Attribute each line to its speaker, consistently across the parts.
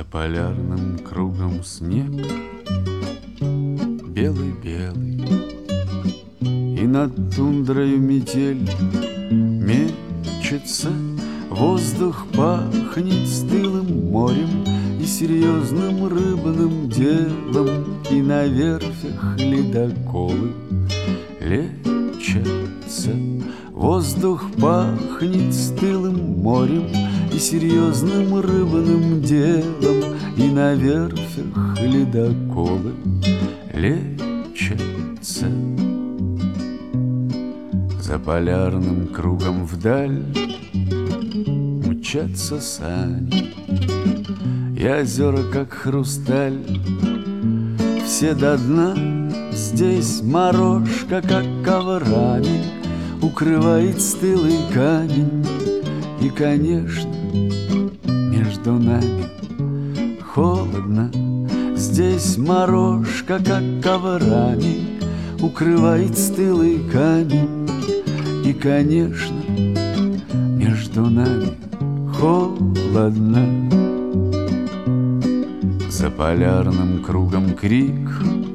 Speaker 1: полярным кругом снег белый-белый, и над тундрою метель мечется. Воздух пахнет стылым морем и серьезным рыбным делом, и на верфях ледоколы лечатся. Воздух пахнет стылым морем и серьезным рыбным делом, и на верфях ледоколы лечатся. За полярным кругом вдаль мчатся сани, и озера, как хрусталь, все до дна. Здесь морожка, как коврами, укрывает стылый камень. И, конечно, между нами холодно. Здесь морожка, как коврами, укрывает стылый камень. И, конечно, между нами холодно. За полярным кругом крик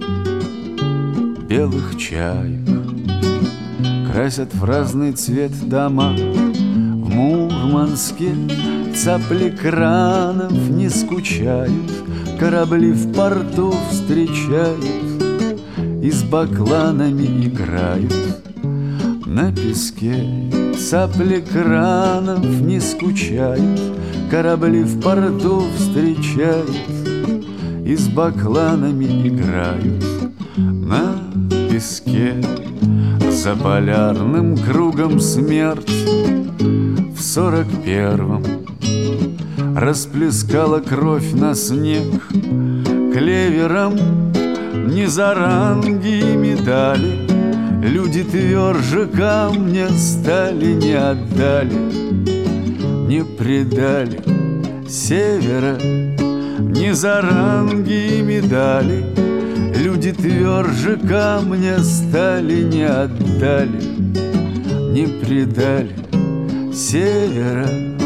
Speaker 1: белых чаек, красят в разный цвет дома. В Мурманске цапли кранов не скучают, корабли в порту встречают и с бакланами играют. На песке цапли кранов не скучают, корабли в порту встречают и с бакланами играют. На песке за полярным кругом смерть в 41-м расплескала кровь на снег. Клевером не за ранги и медали люди тверже камня стали, не отдали, не предали севера. Не за ранги и медали люди тверже камня стали, не отдали, не предали севера.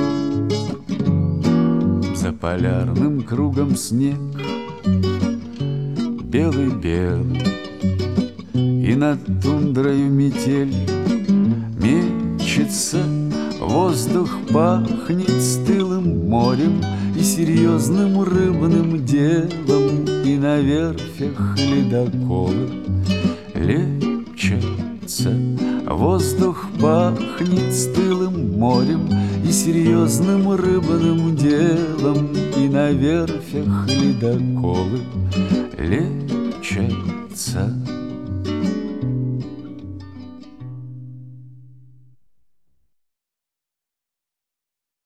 Speaker 1: За полярным кругом снег белый-белый, и над тундрою метель мечется. Воздух пахнет стылым морем и серьезным рыбным делом, и на верфях ледоколы лечатся. Воздух пахнет стылым морем и серьезным рыбным делом, и на верфях ледоколы лечатся.